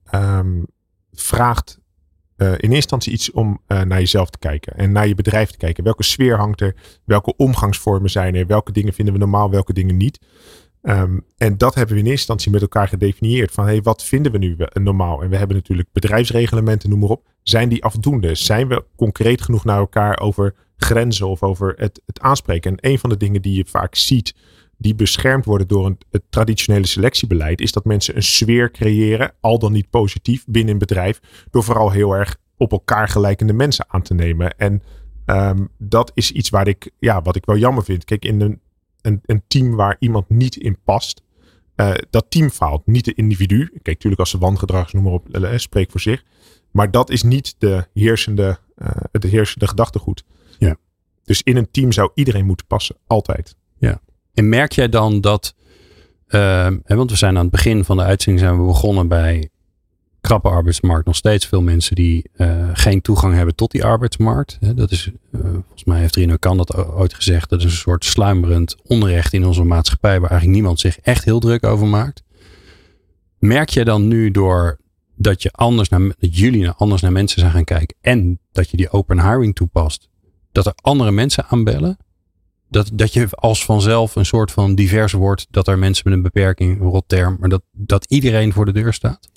vraagt in eerste instantie iets om naar jezelf te kijken. En naar je bedrijf te kijken. Welke sfeer hangt er? Welke omgangsvormen zijn er? Welke dingen vinden we normaal? Welke dingen niet? En dat hebben we in eerste instantie met elkaar gedefinieerd. Van hey, wat vinden we nu normaal? En we hebben natuurlijk bedrijfsreglementen, noem maar op. Zijn die afdoende? Zijn we concreet genoeg naar elkaar over grenzen of over het aanspreken? En een van de dingen die je vaak ziet, die beschermd worden door het traditionele selectiebeleid, is dat mensen een sfeer creëren, al dan niet positief, binnen een bedrijf, door vooral heel erg op elkaar gelijkende mensen aan te nemen. En dat is iets wat ik wel jammer vind. Kijk, in een team waar iemand niet in past, dat team faalt, niet de individu. Kijk, natuurlijk als ze wangedrag, noem maar op, spreek voor zich. Maar dat is niet het heersende gedachtegoed. Ja. Dus in een team zou iedereen moeten passen, altijd. Ja. En merk jij dan dat, want we zijn aan het begin van de uitzending zijn we begonnen bij krappe arbeidsmarkt. Nog steeds veel mensen die geen toegang hebben tot die arbeidsmarkt. Dat is, volgens mij heeft Rino Kan dat ooit gezegd. Dat is een soort sluimerend onrecht in onze maatschappij waar eigenlijk niemand zich echt heel druk over maakt. Merk jij dan nu dat jullie anders naar mensen zijn gaan kijken en dat je die open hiring toepast, dat er andere mensen aanbellen? Dat je als vanzelf een soort van divers wordt, dat er mensen met een beperking, een rotterm, maar dat iedereen voor de deur staat?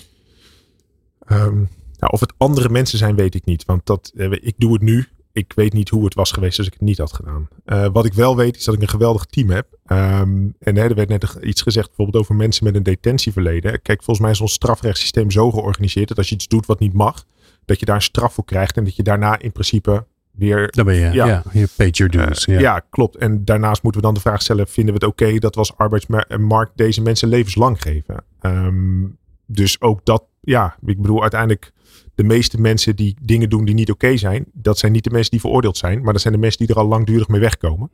Of het andere mensen zijn, weet ik niet. Want ik doe het nu. Ik weet niet hoe het was geweest als ik het niet had gedaan. Wat ik wel weet is dat ik een geweldig team heb. En er werd net iets gezegd bijvoorbeeld over mensen met een detentieverleden. Kijk, volgens mij is ons strafrechtssysteem zo georganiseerd dat als je iets doet wat niet mag, dat je daar een straf voor krijgt en dat je daarna in principe weer... Dan ben je, je paid your dues. Ja, klopt. En daarnaast moeten we dan de vraag stellen, vinden we het oké dat we als arbeidsmarkt deze mensen levenslang geven? Dus ook dat, ik bedoel uiteindelijk de meeste mensen die dingen doen die niet oké zijn, dat zijn niet de mensen die veroordeeld zijn, maar dat zijn de mensen die er al langdurig mee wegkomen.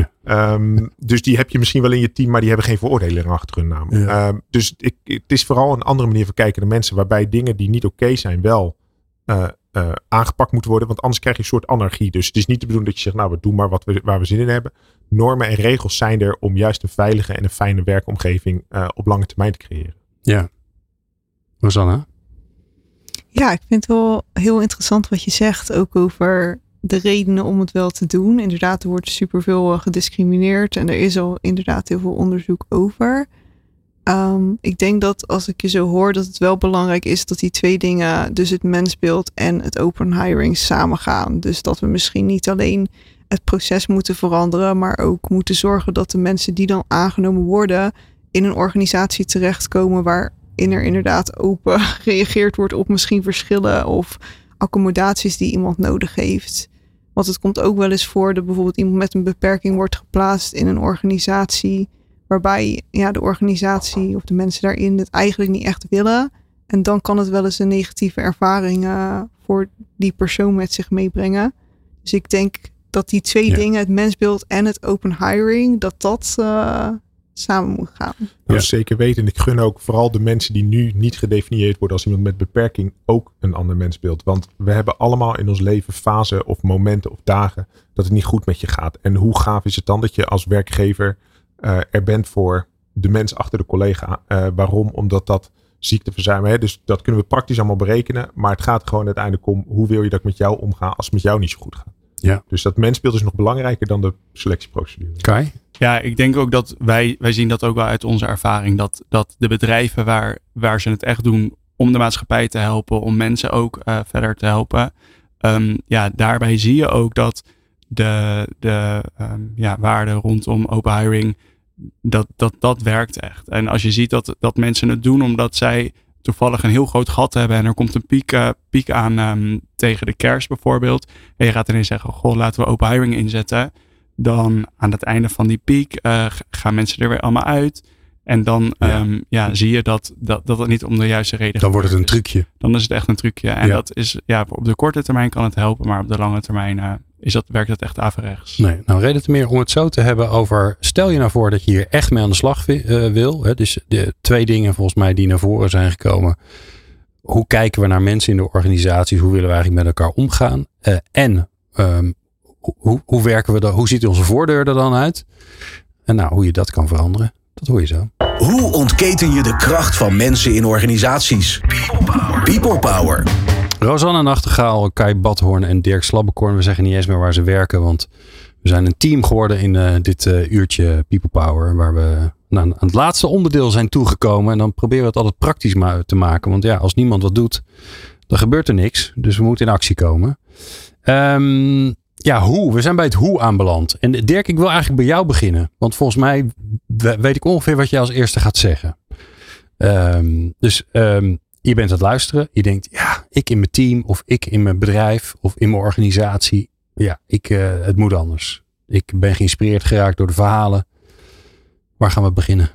Dus die heb je misschien wel in je team, maar die hebben geen veroordeling achter hun naam. Ja. Dus het is vooral een andere manier van kijken naar mensen, waarbij dingen die niet oké zijn wel aangepakt moeten worden, want anders krijg je een soort anarchie. Dus het is niet de bedoeling dat je zegt, nou, we doen maar waar we zin in hebben. Normen en regels zijn er om juist een veilige en een fijne werkomgeving op lange termijn te creëren. Ja. Rosanna? Ja, ik vind het wel heel interessant wat je zegt, ook over de redenen om het wel te doen. Inderdaad, er wordt superveel gediscrimineerd en er is al inderdaad heel veel onderzoek over. Ik denk dat als ik je zo hoor, dat het wel belangrijk is dat die twee dingen, dus het mensbeeld en het open hiring, samengaan. Dus dat we misschien niet alleen het proces moeten veranderen, maar ook moeten zorgen dat de mensen die dan aangenomen worden in een organisatie terechtkomen waarin er inderdaad open gereageerd wordt op misschien verschillen of accommodaties die iemand nodig heeft. Want het komt ook wel eens voor dat bijvoorbeeld iemand met een beperking wordt geplaatst in een organisatie waarbij de organisatie of de mensen daarin het eigenlijk niet echt willen. En dan kan het wel eens een negatieve ervaring voor die persoon met zich meebrengen. Dus ik denk dat die twee dingen, het mensbeeld en het open hiring, dat samen moet gaan. Nou, zeker weten. En ik gun ook vooral de mensen die nu niet gedefinieerd worden als iemand met beperking ook een ander mensbeeld. Want we hebben allemaal in ons leven fasen of momenten of dagen dat het niet goed met je gaat. En hoe gaaf is het dan dat je als werkgever er bent voor de mens achter de collega. Waarom? Omdat dat ziekteverzuim is. Dus dat kunnen we praktisch allemaal berekenen. Maar het gaat gewoon uiteindelijk om hoe wil je dat ik met jou omga als het met jou niet zo goed gaat. Ja. Dus dat mensbeeld is nog belangrijker dan de selectieprocedure. Kai? Ja, ik denk ook dat wij zien dat ook wel uit onze ervaring. Dat de bedrijven waar ze het echt doen om de maatschappij te helpen, om mensen ook verder te helpen. Daarbij zie je ook dat de waarde rondom open hiring, dat werkt echt. En als je ziet dat mensen het doen omdat zij toevallig een heel groot gat hebben en er komt een piek aan tegen de kerst bijvoorbeeld. En je gaat erin zeggen, goh, laten we open hiring inzetten. Dan aan het einde van die piek gaan mensen er weer allemaal uit. En dan zie je dat het niet om de juiste reden Dan wordt het een is. trucje. Dan is het echt een trucje. En dat is, op de korte termijn kan het helpen, maar op de lange termijn werkt het echt averechts. Nee, nou reden te meer om het zo te hebben over, stel je nou voor dat je hier echt mee aan de slag wil. Hè, dus de 2 dingen volgens mij die naar voren zijn gekomen. Hoe kijken we naar mensen in de organisaties? Hoe willen we eigenlijk met elkaar omgaan? Hoe werken we dan? Hoe ziet onze voordeur er dan uit? En nou, hoe je dat kan veranderen, dat hoor je zo. Hoe ontketen je de kracht van mensen in organisaties? People Power. Rosanne Nachtegaal, Kai Badhoorn en Dirk Slabbekorn. We zeggen niet eens meer waar ze werken, want we zijn een team geworden in dit uurtje People Power. Waar we aan het laatste onderdeel zijn toegekomen. En dan proberen we het altijd praktisch te maken. Want als niemand wat doet, dan gebeurt er niks. Dus we moeten in actie komen. Hoe? We zijn bij het hoe aanbeland. En Dirk, ik wil eigenlijk bij jou beginnen. Want volgens mij weet ik ongeveer wat jij als eerste gaat zeggen. Je bent aan het luisteren. Je denkt, ik in mijn team of ik in mijn bedrijf of in mijn organisatie. Het moet anders. Ik ben geïnspireerd geraakt door de verhalen. Waar gaan we beginnen?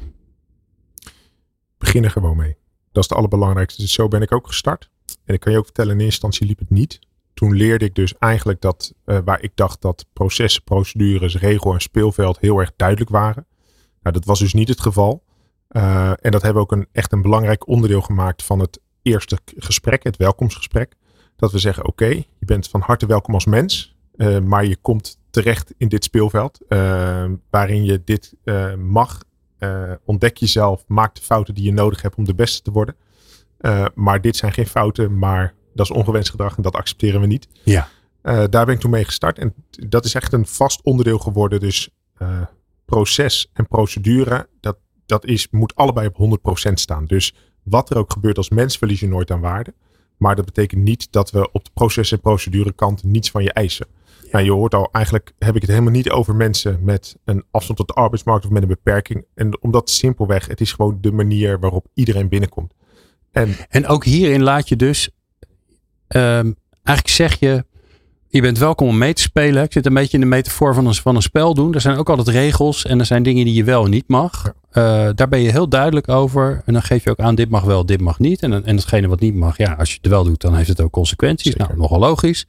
Begin er gewoon mee. Dat is het allerbelangrijkste. Dus zo ben ik ook gestart. En ik kan je ook vertellen, in eerste instantie liep het niet. Toen leerde ik dus eigenlijk dat waar ik dacht dat processen, procedures, regel en speelveld heel erg duidelijk waren. Nou, dat was dus niet het geval. En dat hebben we ook echt een belangrijk onderdeel gemaakt van het eerste gesprek, het welkomstgesprek. Dat we zeggen, oké, je bent van harte welkom als mens. Maar je komt terecht in dit speelveld. Waarin je dit mag. Ontdek jezelf, maak de fouten die je nodig hebt om de beste te worden. Maar dit zijn geen fouten, maar dat is ongewenst gedrag en dat accepteren we niet. Ja. Daar ben ik toen mee gestart. En dat is echt een vast onderdeel geworden. Dus proces en procedure, moet allebei op 100% staan. Dus wat er ook gebeurt als mens, verlies je nooit aan waarde. Maar dat betekent niet dat we op de proces- en procedurekant niets van je eisen. Ja. Nou, je hoort al, eigenlijk heb ik het helemaal niet over mensen met een afstand tot de arbeidsmarkt of met een beperking. En omdat simpelweg, het is gewoon de manier waarop iedereen binnenkomt. En ook hierin laat je dus, eigenlijk zeg je bent welkom om mee te spelen. Ik zit een beetje in de metafoor van een spel doen. Er zijn ook altijd regels en er zijn dingen die je wel en niet mag. Ja. Daar ben je heel duidelijk over. En dan geef je ook aan, dit mag wel, dit mag niet. En datgene wat niet mag, als je het wel doet, dan heeft het ook consequenties. Zeker. Nou, nogal logisch.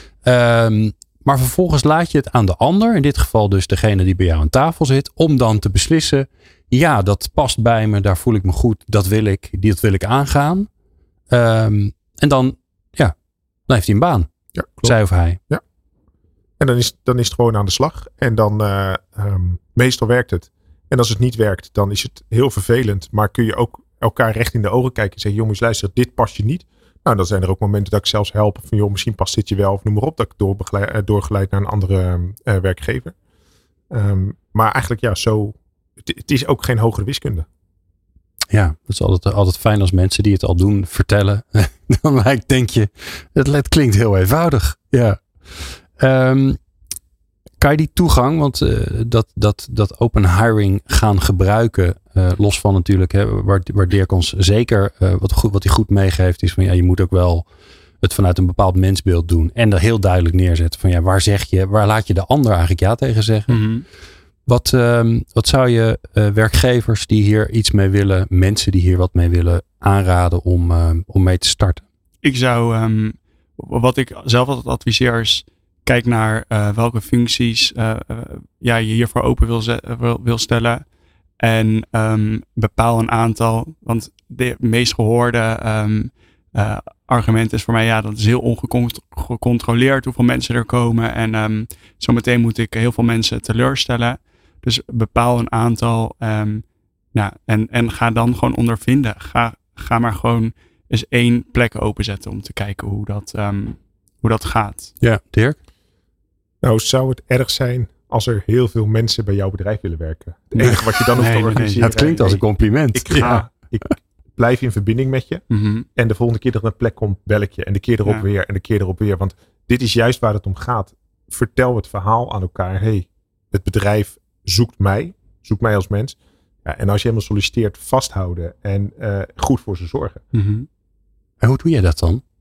Maar vervolgens laat je het aan de ander, in dit geval dus degene die bij jou aan tafel zit, om dan te beslissen, dat past bij me, daar voel ik me goed, dat wil ik aangaan. En dan heeft hij een baan. Ja, klopt. Zij of hij. Ja. En dan is het gewoon aan de slag. En dan meestal werkt het. En als het niet werkt, dan is het heel vervelend. Maar kun je ook elkaar recht in de ogen kijken en zeggen, jongens, luister, dit past je niet. Nou, dan zijn er ook momenten dat ik zelfs help van, joh, misschien past dit je wel, of noem maar op, dat ik doorgeleid naar een andere werkgever. Maar eigenlijk, het is ook geen hogere wiskunde. Ja, dat is altijd fijn als mensen die het al doen vertellen. Dan denk je, het klinkt heel eenvoudig. Ja. Kan je die toegang, want dat open hiring gaan gebruiken, los van natuurlijk, waar Dirk ons zeker, wat hij goed meegeeft, is van je moet ook wel het vanuit een bepaald mensbeeld doen. En er heel duidelijk neerzetten van waar laat je de ander eigenlijk ja tegen zeggen? Mm-hmm. Wat zou je werkgevers die hier iets mee willen, mensen die hier wat mee willen, aanraden om mee te starten? Ik zou, wat ik zelf altijd adviseer is, kijk naar welke functies je hiervoor open wil stellen. En bepaal een aantal, want de meest gehoorde argument is voor mij, dat is heel ongecontroleerd hoeveel mensen er komen. En zometeen moet ik heel veel mensen teleurstellen. Dus bepaal een aantal en ga dan gewoon ondervinden. Ga maar gewoon eens 1 plek openzetten om te kijken hoe dat gaat. Ja, Dirk? Nou, zou het erg zijn als er heel veel mensen bij jouw bedrijf willen werken? Het enige wat je dan hoeft te organiseren. Het klinkt als een compliment. Ik blijf in verbinding met je. Mm-hmm. En de volgende keer dat er een plek komt, bel ik je. En de keer erop weer. En de keer erop weer. Want dit is juist waar het om gaat. Vertel het verhaal aan elkaar. Hey, het bedrijf zoekt mij als mens. Ja, en als je helemaal solliciteert, vasthouden en goed voor ze zorgen. Mm-hmm. En hoe doe jij dat dan?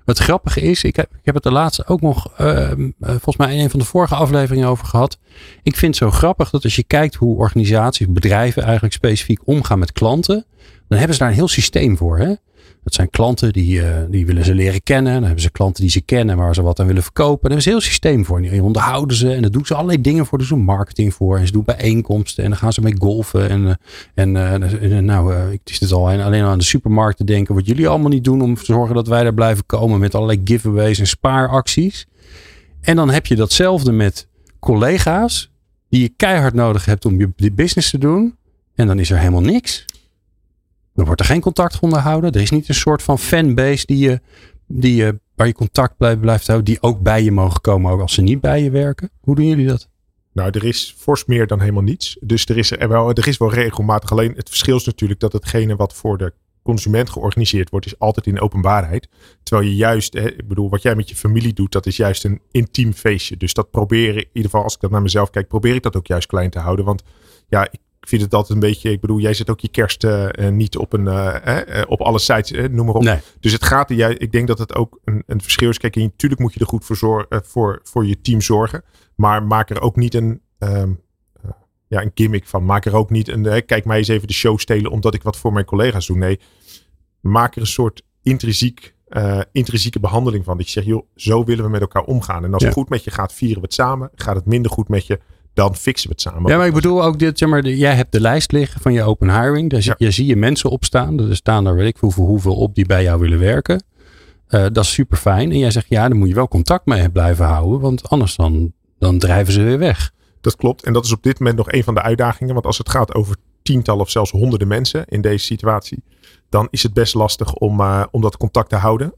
Het grappige is, ik heb het de laatste ook nog volgens mij in een van de vorige afleveringen over gehad. Ik vind het zo grappig dat als je kijkt hoe organisaties, bedrijven eigenlijk specifiek omgaan met klanten. Dan hebben ze daar een heel systeem voor. Hè? Dat zijn klanten die willen ze leren kennen. Dan hebben ze klanten die ze kennen waar ze wat aan willen verkopen. Daar hebben ze een heel systeem voor. Die onderhouden ze en daar doen ze allerlei dingen voor. Daar doen ze marketing voor. En ze doen bijeenkomsten en dan gaan ze mee golfen. Ik zit al alleen aan de supermarkt te denken. Wat jullie allemaal niet doen om te zorgen dat wij daar blijven komen. Met allerlei giveaways en spaaracties. En dan heb je datzelfde met collega's. Die je keihard nodig hebt om je business te doen. En dan is er helemaal niks. Dan wordt er geen contact onderhouden. Er is niet een soort van fanbase waar je contact blijft houden. Die ook bij je mogen komen, ook als ze niet bij je werken. Hoe doen jullie dat? Nou, er is fors meer dan helemaal niets. Dus er is wel regelmatig. Alleen het verschil is natuurlijk dat hetgene wat voor de consument georganiseerd wordt, is altijd in openbaarheid. Terwijl je juist, wat jij met je familie doet, dat is juist een intiem feestje. Dus dat proberen, in ieder geval als ik dat naar mezelf kijk, probeer ik dat ook juist klein te houden. Want ja, ik vind het altijd een beetje, jij zet ook je kerst niet op op alle sites, noem maar op. Nee. Dus het gaat, ik denk dat het ook een verschil is. Kijk, natuurlijk moet je er goed voor je team zorgen. Maar maak er ook niet een gimmick van. Maak er ook niet kijk mij eens even de show stelen omdat ik wat voor mijn collega's doe. Nee, maak er een soort intrinsieke behandeling van. Dat je zegt, joh, zo willen we met elkaar omgaan. En als het goed met je gaat, vieren we het samen. Gaat het minder goed met je, dan fixen we het samen. Ja, maar ik bedoel ook dit, jij hebt de lijst liggen van je open hiring. Dus je zie je mensen opstaan. Er staan er weet ik hoeveel op die bij jou willen werken. Dat is super fijn. En jij zegt, ja, dan moet je wel contact mee blijven houden. Want anders dan drijven ze weer weg. Dat klopt. En dat is op dit moment nog een van de uitdagingen. Want als het gaat over tientallen of zelfs honderden mensen in deze situatie, dan is het best lastig om dat contact te houden.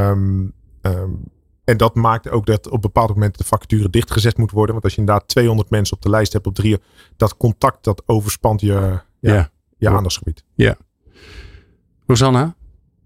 En dat maakt ook dat op bepaalde momenten de vacature dichtgezet moet worden. Want als je inderdaad 200 mensen op de lijst hebt op 3, dat contact dat overspant je aandachtsgebied. Ja. Rosanna?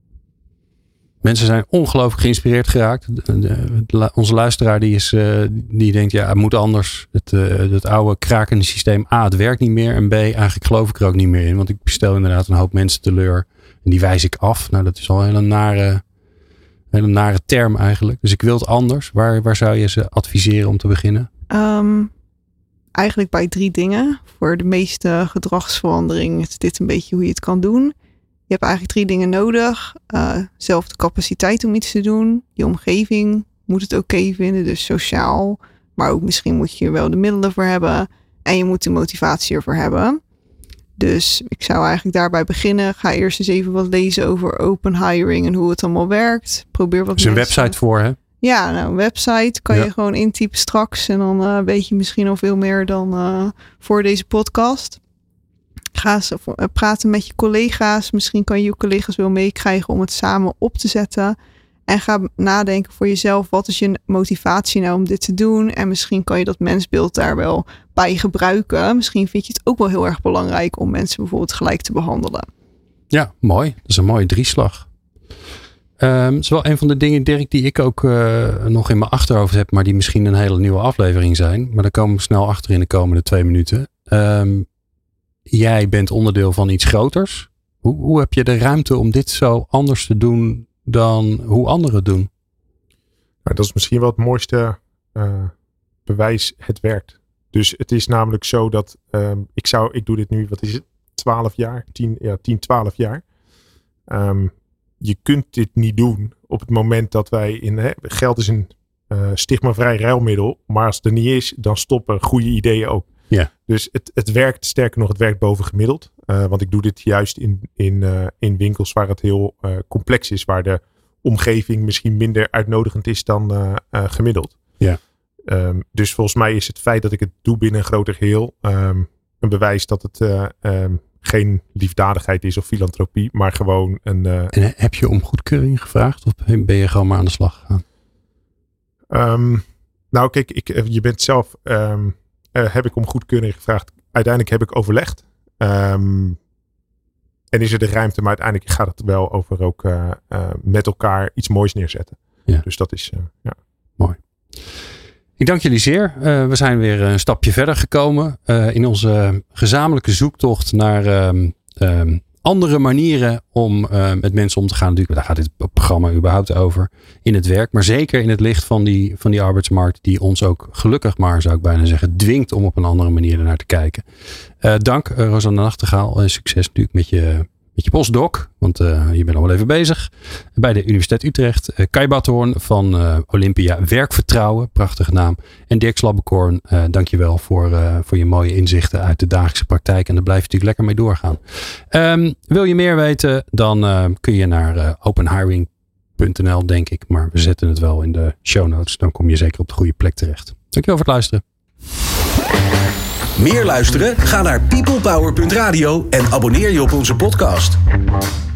Mensen zijn ongelooflijk geïnspireerd geraakt. Onze luisteraar die denkt, ja, het moet anders. Het oude krakende systeem, A, het werkt niet meer. En B, eigenlijk geloof ik er ook niet meer in. Want ik stel inderdaad een hoop mensen teleur. En die wijs ik af. Nou, dat is al een hele nare term eigenlijk. Dus ik wil het anders. Waar zou je ze adviseren om te beginnen? Eigenlijk bij 3 dingen. Voor de meeste gedragsverandering is dit een beetje hoe je het kan doen. Je hebt eigenlijk 3 dingen nodig. Zelf de capaciteit om iets te doen. Je omgeving moet het oké vinden. Dus sociaal. Maar ook misschien moet je er wel de middelen voor hebben. En je moet de motivatie ervoor hebben. Dus ik zou eigenlijk daarbij beginnen. Ga eerst eens even wat lezen over open hiring en hoe het allemaal werkt. Probeer wat. Er is een website voor, hè? Ja, nou, een website kan je gewoon intypen straks. En dan weet je misschien al veel meer dan voor deze podcast. Ga eens praten met je collega's. Misschien kan je je collega's wel meekrijgen om het samen op te zetten. En ga nadenken voor jezelf. Wat is je motivatie nou om dit te doen? En misschien kan je dat mensbeeld daar wel bij gebruiken. Misschien vind je het ook wel heel erg belangrijk om mensen bijvoorbeeld gelijk te behandelen. Ja, mooi. Dat is een mooie drieslag. Het is wel een van de dingen, Dirk, die ik ook nog in mijn achterhoofd heb. Maar die misschien een hele nieuwe aflevering zijn. Maar daar komen we snel achter in de komende 2 minuten. Jij bent onderdeel van iets groters. Hoe heb je de ruimte om dit zo anders te doen dan hoe anderen het doen? Nou, dat is misschien wel het mooiste bewijs. Het werkt. Dus het is namelijk zo dat ik doe dit nu, wat is het? 12 jaar? 10, 12 jaar. Je kunt dit niet doen op het moment dat wij geld is een stigmavrij ruilmiddel. Maar als het er niet is, dan stoppen goede ideeën ook. Ja. Dus het werkt, sterker nog, het werkt boven gemiddeld. Want ik doe dit juist in winkels waar het heel complex is. Waar de omgeving misschien minder uitnodigend is dan gemiddeld. Ja. Dus volgens mij is het feit dat ik het doe binnen een groter geheel een bewijs dat het geen liefdadigheid is of filantropie. Maar gewoon een... En heb je om goedkeuring gevraagd? Of ben je gewoon maar aan de slag gegaan? Nou kijk, je bent zelf... heb ik om goedkeuring gevraagd. Uiteindelijk heb ik overlegd. En is er de ruimte, maar uiteindelijk gaat het wel over ook met elkaar iets moois neerzetten. Ja. Dus dat is mooi. Ik dank jullie zeer. We zijn weer een stapje verder gekomen in onze gezamenlijke zoektocht naar andere manieren om met mensen om te gaan. Natuurlijk, daar gaat dit programma überhaupt over in het werk. Maar zeker in het licht van die arbeidsmarkt die ons ook gelukkig maar, zou ik bijna zeggen, dwingt om op een andere manier ernaar te kijken. Dank Rosanne Nachtegaal. Succes natuurlijk met je postdoc, want je bent al wel even bezig. Bij de Universiteit Utrecht. Kai Bathoorn van Olympia Werkvertrouwen, prachtige naam. En Dirk Slabbekorn, dankjewel voor je mooie inzichten uit de dagelijkse praktijk. En daar blijf je natuurlijk lekker mee doorgaan. Wil je meer weten, dan kun je naar openhiring.nl, denk ik. Maar we zetten het wel in de show notes. Dan kom je zeker op de goede plek terecht. Dankjewel voor het luisteren. Meer luisteren? Ga naar peoplepower.radio en abonneer je op onze podcast.